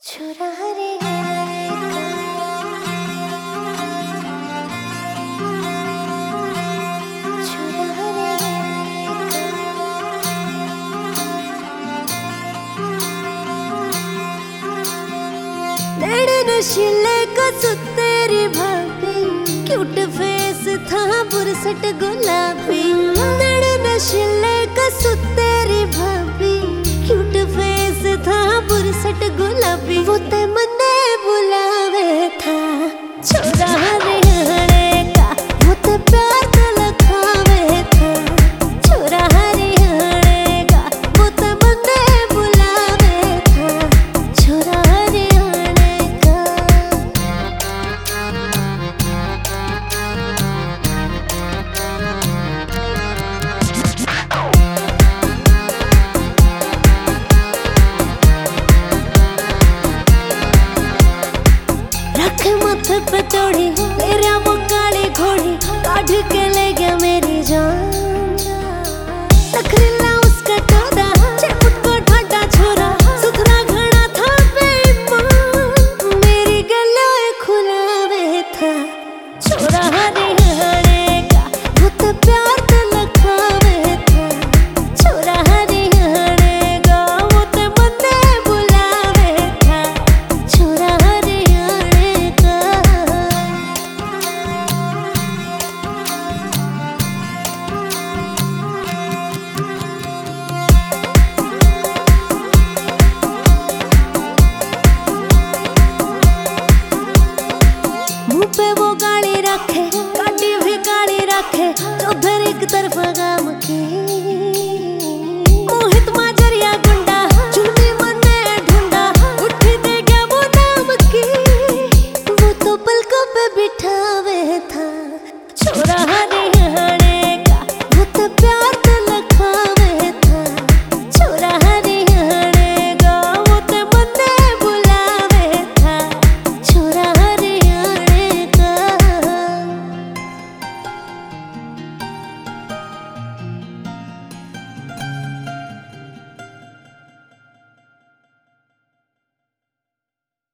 छुरा रे छुरा रे नैन नशीले कसुतेरी भाभी क्यूट फेस था बुरसट गुलाबी नैन नशीले कसुतेरी भाभी क्यूट फेस था बुरसट गुलाबी वो ते मने बुलावे था छोरा हरियाणे का वो ते प्यार तो लखावे था छोरा हरियाणे का वो ते मने बुलावे था छोरा हरियाणे का। रख माथे पे चढ़ी तेरा